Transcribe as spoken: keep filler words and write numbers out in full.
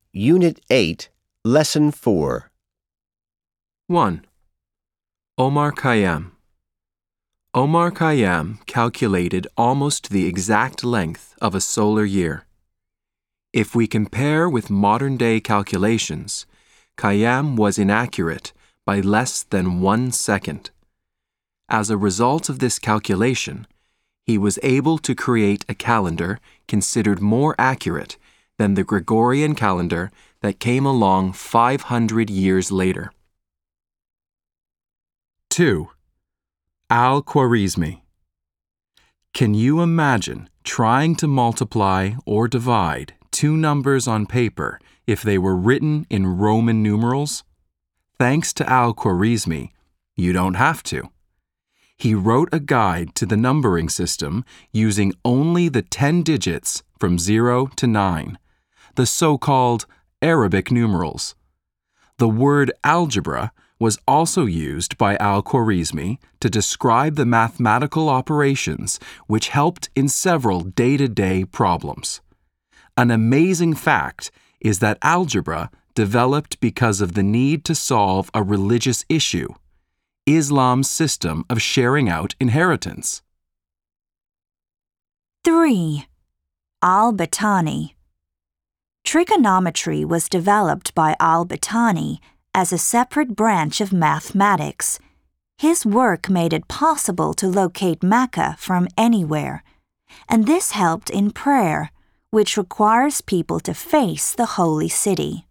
Unit eight, Lesson four. one. Omar Khayyam. Omar Khayyam calculated almost the exact length of a solar year. If we compare with modern-day calculations, Khayyam was inaccurate by less than one second. As a result of this calculation, he was able to create a calendar considered more accurate than the Gregorian calendar that came along five hundred years later. two. Al-Khwarizmi. Can you imagine trying to multiply or divide two numbers on paper if they were written in Roman numerals? Thanks to Al-Khwarizmi, you don't have to. He wrote a guide to the numbering system using only the ten digits from zero to nine, the so-called Arabic numerals. The word algebra was also used by Al-Khwarizmi to describe the mathematical operations which helped in several day-to-day problems. An amazing fact is that algebra developed because of the need to solve a religious issue, Islam's system of sharing out inheritance. three. Al-Battani. Trigonometry was developed by Al-Battani as a separate branch of mathematics. His work made it possible to locate Mecca from anywhere, and this helped in prayer, which requires people to face the holy city.